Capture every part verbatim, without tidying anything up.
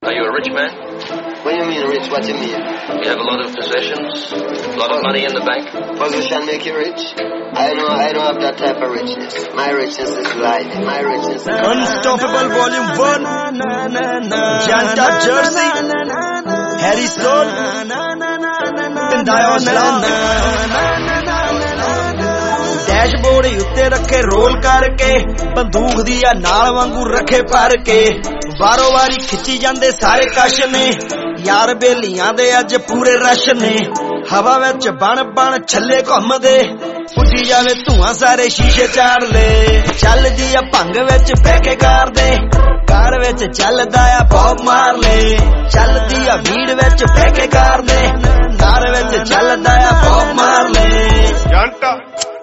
Are you a rich man? What do you mean rich? What do you mean? You have a lot of possessions? A lot of money in the bank? Possession make you rich? I know, I don't have that type of richness. My richness is life. My richness is Unstoppable Volume one. Janta Jersey. Harry Soul. Pindayo Islam. Dashboard ਉੱਤੇ ਰੱਖੇ role ਕਰਕੇ ਬੰਦੂਕ ਦੀ ਆ ਨਾਲ ਵਾਂਗੂ ਰੱਖੇ ਭਰ ਕੇ ਵਾਰੋ ਵਾਰੀ ਖਿੱਚੀ ਜਾਂਦੇ ਸਾਰੇ ਕਸ਼ ਨੇ ਯਾਰ ਬੇਲੀਆਂ ਦੇ ਅੱਜ ਪੂਰੇ ਰਸ਼ ਨੇ ਹਵਾ ਵਿੱਚ ਬਣ ਬਣ ਛੱਲੇ ਘੁੰਮਦੇ ਉੱਡੀ ਜਾਵੇ ਧੂਆਂ ਸਾਰੇ ਸ਼ੀਸ਼ੇ ਚਾੜ ਲੈ ਚੱਲਦੀ ਆ ਭੰਗ ਵਿੱਚ ਬਹਿ ਕੇ ਕਾਰ ਦੇ ਕਾਰ ਵਿੱਚ ਚੱਲਦਾ ਆ ਬੌਬ ਮਾਰ ਲੈ ਚੱਲਦੀ ਆ ਭੀੜ ਵਿੱਚ ਬਹਿ ਕੇ ਕਾਰ ਦੇ ਕਾਰ ਵਿੱਚ ਚੱਲਦਾ ਆ ਬੌਬ ਮਾਰ ਲੈ ਜੰਟਾ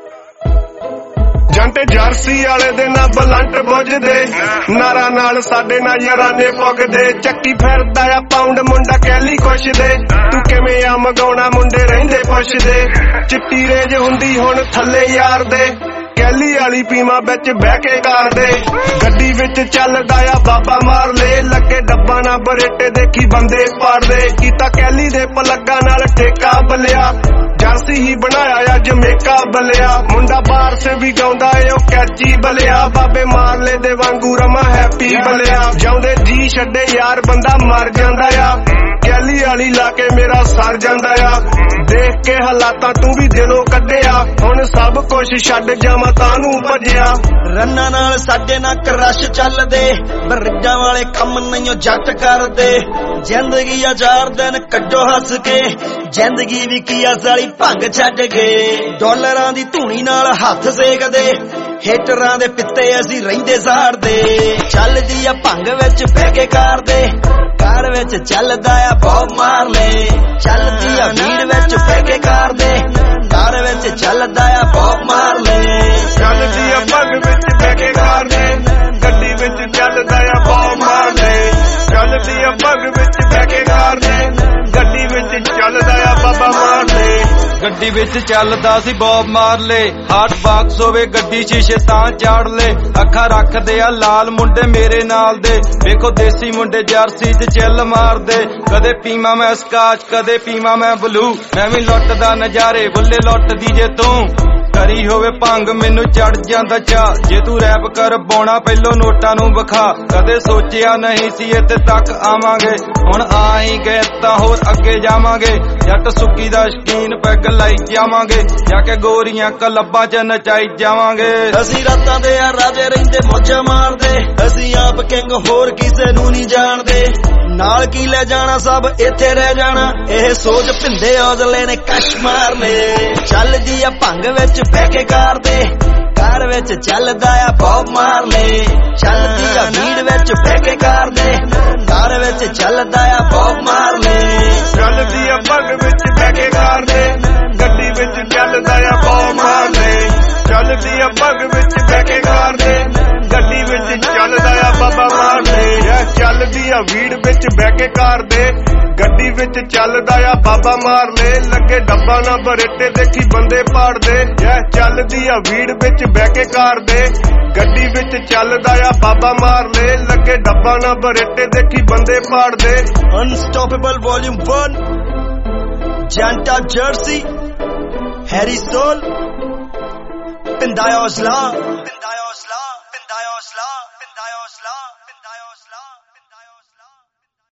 ਜੰਟੇ ਜਰਸੀ ਵਾਲੇ ਦੇ ਨਾ ਬਲੰਟ ਬੁੱਝਦੇ ਨਾਰਾ ਨਾਲ ਸਾਡੇ ਨਾਲ ਯਾਰਾਨੇ ਪੁੱਗਦੇ ਚੱਕੀ ਫਿਰਦਾ ਆ ਪਾਉਂਡ ਮੁੰਡਾ ਕਹਿਲੀ ਖੁਸ਼ਦੇ ਤੂੰ ਕਿਵੇਂ ਆ ਮਗਾਉਣਾ ਮੁੰਡੇ ਰਹਿੰਦੇ ਪੁੱਛਦੇ ਚਿੱਟੀ ਰੇਜ ਹੁੰਦੀ ਹੁਣ ਥੱਲੇ ਯਾਰ ਦੇ ਕਹਿਲੀ ਵਾਲੀ ਪੀਮਾ ਵਿੱਚ ਬਹਿ ਕੇ ਕਰਦੇ ਗੱਡੀ ਵਿੱਚ ਚੱਲਦਾ ਆ ਬਾਬਾ ਮਾਰ ਲੈ ਲੱਗੇ ਡੱਬਾ ਨਾ ਬਰੇਟੇ ਦੇਖੀ ਬੰਦੇ ਪਾੜਦੇ ਕੀਤਾ ਕਹਿਲੀ ਦੇ ਪਲੱਗਾ ਨਾਲ ਠੇਕਾ ਬਲਿਆ ਜਰਸੀ ਹੀ ਬਣਾਇਆ ਆ ਜਮੇਕਾ ਬਲਿਆ ਮੁੰਡਾ ਬਾਹਰ ਸੇ ਵੀ ਗਾਉਂਦਾ ਏ ਉਹ ਕੈਚੀ ਬਲਿਆ ਬਾਬੇ ਮਾਰਲੇ ਦੇ ਵਾਂਗੂ ਰਮਾ ਹੈਪੀ ਬਲਿਆ ਜਾਉਂਦੇ ਜੀ ਛੱਡੇ ਯਾਰ ਬੰਦਾ ਮਰ ਜਾਂਦਾ ਆ ਕਹਿਲੀ ਵਾਲੀ ਲਾ ਕੇ ਮੇਰਾ ਸਰ ਜਾਂਦਾ ਆ ਦੇਖ ਕੇ ਹਾਲਾਤਾਂ ਤੂੰ ਵੀ ਦਿਲੋਂ ਕੱਢਿਆ ਹੁਣ ਸਭ ਕੁਝ ਛੱਡ ਜਾਵਾਂ ਤਾਂ ਨੂੰ ਭੱਜਿਆ ਰੰਨਾਂ ਨਾਲ ਸਾਡੇ ਨਾਲ ਕਰਸ਼ ਚੱਲਦੇ ਬਰਜਾਂ ਵਾਲੇ ਕੰਮ ਨਹੀਂ ਜੱਟ ਕਰਦੇ ਜ਼ਿੰਦਗੀ ਆ ਚਾਰ ਦਿਨ ਕੱਢੋ ਹੱਸ ਕੇ ਜ਼ਿੰਦਗੀ ਵੀ ਕੀ ਆ ਸਾਲੀ ਭੰਗ ਛੱਡ ਗਏ ਡਾਲਰਾਂ ਦੀ ਧੂਣੀ ਨਾਲ ਹੱਥ ਸੇਕਦੇ ਹੇਟਰਾਂ ਦੇ ਪਿੱਤੇ ਅਸੀਂ ਰਹਿੰਦੇ ਸਾੜਦੇ ਚੱਲਦੀ ਆ ਭੰਗ ਵਿੱਚ ਬਹਿ ਕੇ ਕਰਦੇ ਕਾਰ ਵਿੱਚ ਚੱਲਦਾ ਆ ਬੌਬ ਮਾਰ ਲੈ ਚੱਲਦੀ ਆ ਭੀੜ ਵਿੱਚ ਬਹਿ ਕੇ ਕਰਦੇ ਕਾਰ ਵਿੱਚ ਚੱਲਦਾ ਆ ਬੌਬ ਮਾਰ ਲੈ ਚੱਲਦੀ ਆ ਭੰਗ ਵਿੱਚ ਬਹਿ ਕੇ ਕਰਦੇ ਗੱਡੀ ਵਿੱਚ ਚੱਲਦਾ ਆ ਬੌਬ ਮਾਰ ਲੈ ਚੱਲਦੀ ਆ ਭੰਗ ਵਿੱਚ ਬਹਿ ਕੇ ਕਰਦੇ ਗੱਡੀ ਵਿੱਚ ਚੱਲਦਾ ਆ ਬਾਬਾ ਮਾਰ ਲੈ ਗੱਡੀ ਵਿੱਚ ਚੱਲਦਾ ਸੀ ਬੌਬ ਮਾਰ ਲੈ ਹਾਰਟ ਬਾਕਸ ਹੋਵੇ ਗੱਡੀ ਸ਼ੀਸ਼ੇ ਤਾਂ ਚਾੜ ਲੈ ਅੱਖਾਂ ਰੱਖਦੇ ਆ ਲਾਲ ਮੁੰਡੇ ਮੇਰੇ ਨਾਲ ਦੇ ਵੇਖੋ ਦੇਸੀ ਮੁੰਡੇ ਜਰਸੀ ਚ ਚਿੱਲ ਮਾਰਦੇ ਕਦੇ ਪੀਵਾਂ ਮੈਂ ਸਕਾਚ ਕਦੇ ਪੀਵਾਂ ਮੈਂ ਬਲੂ ਮੈਂ ਵੀ ਲੁੱਟਦਾ ਨਜ਼ਾਰੇ ਬੁੱਲੇ ਲੁੱਟਦੀ ਜੇ ਤੂੰ ਕਰੀ ਹੋਵੇ ਭੰਗ ਮੈਨੂੰ ਚੜ ਜਾਂਦਾ ਚਾ ਜੇ ਤੂੰ ਰੈਪ ਕਰ ਪਾਉਣਾ ਪਹਿਲੋਂ ਨੋਟਾਂ ਨੂੰ ਵਿਖਾ ਕਦੇ ਸੋਚਿਆ ਨਹੀਂ ਸੀ ਇੱਥੇ ਤੱਕ ਆਵਾਂਗੇ ਹੁਣ ਆ ਹੀ ਗਏ ਤਾਂ ਹੋਰ ਅੱਗੇ ਜਾਵਾਂਗੇ ਜੱਟ ਸੁੱਕੀ ਦਾ ਸ਼ਕੀਨ ਪੈਗ ਲਾਈ ਜਾਵਾਂਗੇ ਜਾ ਕੇ ਗੋਰੀਆਂ ਕਲੱਬਾਂ ਚ ਨਚਾਈ ਜਾਵਾਂਗੇ ਅਸੀਂ ਰਾਤਾਂ ਦੇ ਆ ਰਾਜੇ ਰਹਿੰਦੇ ਮੌਜਾਂ ਮਾਰਦੇ ਅਸੀਂ ਆਪ ਕਿੰਗ ਹੋਰ ਕਿਸੇ ਨੂੰ ਨਹੀਂ ਜਾਣਦੇ ਨਾਲ ਕੀ ਲੈ ਜਾਣਾ ਸਭ ਇੱਥੇ ਰਹਿ ਜਾਣਾ ਇਹ ਸੋਚ ਭਿੰਦੇ ਔਜਲੇ ਨੇ ਕਸ਼ ਮਾਰ ਲੈ ਚੱਲਦੀ ਆ ਭੰਗ ਵਿੱਚ ਬਹਿ ਕੇ ਕਰਦੇ ਕਾਰ ਵਿੱਚ ਚੱਲਦਾ ਆ ਬੌਬ ਮਾਰ ਲੈ ਚੱਲਦੀ ਆ ਭੀੜ ਵਿੱਚ ਬਹਿ ਕੇ ਕਰਦੇ ਕਾਰ ਵਿੱਚ ਚੱਲਦਾ ਆ ਬੌਬ ਮਾਰ ਲੈ ਚੱਲਦੀ ਆ ਭੰਗ ਵਿੱਚ ਬਹਿ ਕੇ ਕਰਦੇ ਗੱਡੀ ਵਿੱਚ ਚੱਲਦਾ ਆ ਬੌਬ ਮਾਰ ਲੈ ਚੱਲਦੀ ਆ ਭੰਗ ਵਿੱਚ ਬਹਿ ਕੇ ਕਰਦੇ ਗੱਡੀ ਵਿੱਚ ਚੱਲਦਾ ਆ ਬਾਬਾ ਮਾਰ ਲੈ ਚੱਲਦੀ ਆ ਭੀੜ ਵਿੱਚ ਬਹਿ ਕੇ ਕਰਦੇ ਗੱਡੀ ਵਿੱਚ ਚੱਲਦਾ ਆ ਬਾਬਾ ਮਾਰ ਲੈ ਲੱਗੇ ਡੱਬਾ ਨਾ ਬਰੇਟੇ ਦੇਖੀ ਬੰਦੇ ਪਾੜਦੇ ਐ ਚੱਲਦੀ ਆ ਭੀੜ ਵਿੱਚ ਬਹਿ ਕੇ ਕਰਦੇ ਗੱਡੀ ਵਿੱਚ ਚੱਲਦਾ ਆ ਬਾਬਾ ਮਾਰ ਲੈ ਲੱਗੇ ਡੱਬਾ ਨਾ ਬਰੇਟੇ ਦੇਖੀ ਬੰਦੇ ਪਾੜਦੇ Unstoppable Volume one. Janta Jersey. Harry Soul. Pindayo Islam.